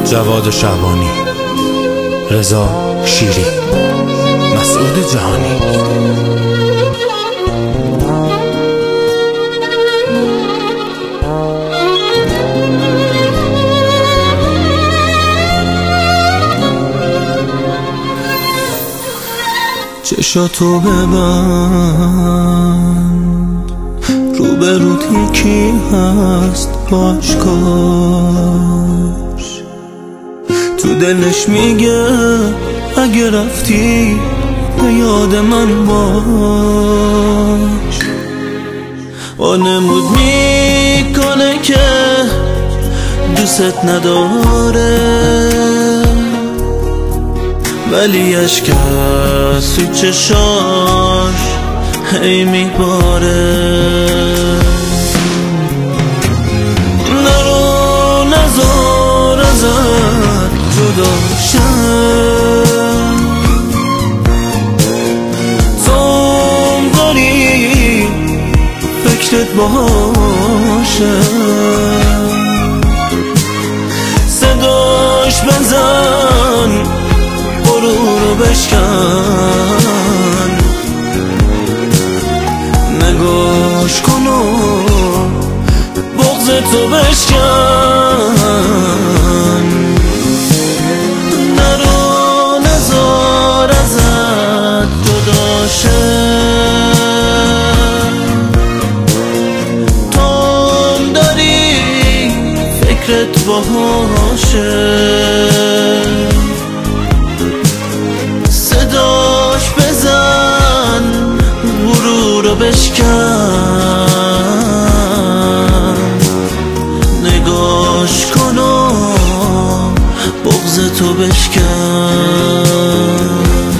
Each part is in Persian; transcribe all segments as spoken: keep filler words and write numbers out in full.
جواد شعبانی، رضا شیری، مسعود جهانی. چشاتو ببند، روبروت یکی هست باشکاش، تو دلش میگه اگه رفتی به یاد من باش. وانمود میکنه که دوست نداره، ولی اشک از تو چشاش هی میباره. نرو نزار ازت جدا شم، توم داری فکرت باشه، صداش بزن غرورو بشکن، نگاش کن و بغض تو بشکن. نرو نزار ازت جدا شم، توم داری فکرت باشه، صداش بزن غرورو بشکن، نگاش کن و بغض تو بشکن.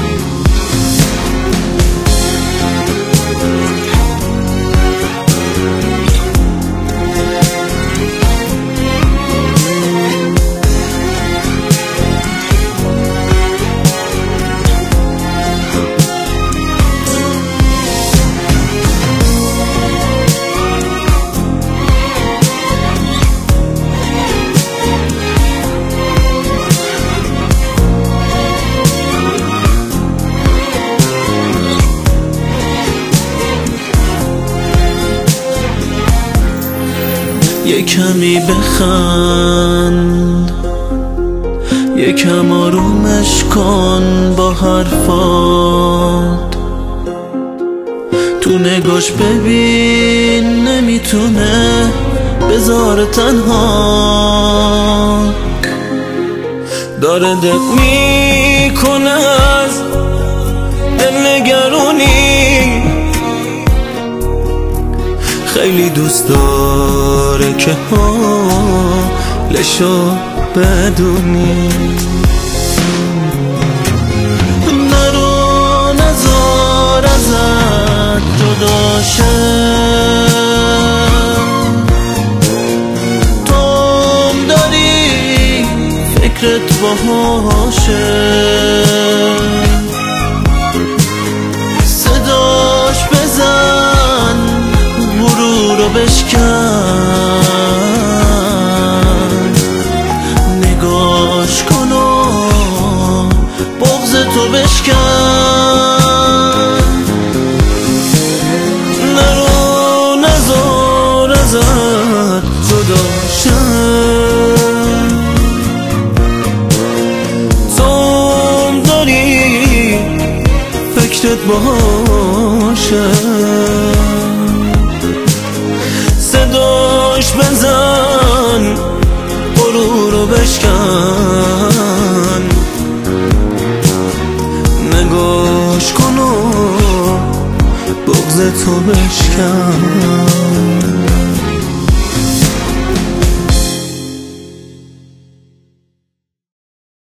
یه کمی بخند، یکم آرومش کن با حرفات، تو نگاش ببین نمیتونه بذار تنها، داره دق میکنه از دلنگرونی، خیلی دوست داره که حالشو بدونی. نرو نزار ازت جدا شم، توم داری فکرت باشه، صداش بزن غرورو بشکن، نگاش کن و بغض تو بشکن. نرو نزار ازت جدا شم، توم داری فکرت باشه، صداش بزن غرورو بشکن، نگاش کن و بغض تو بشکن.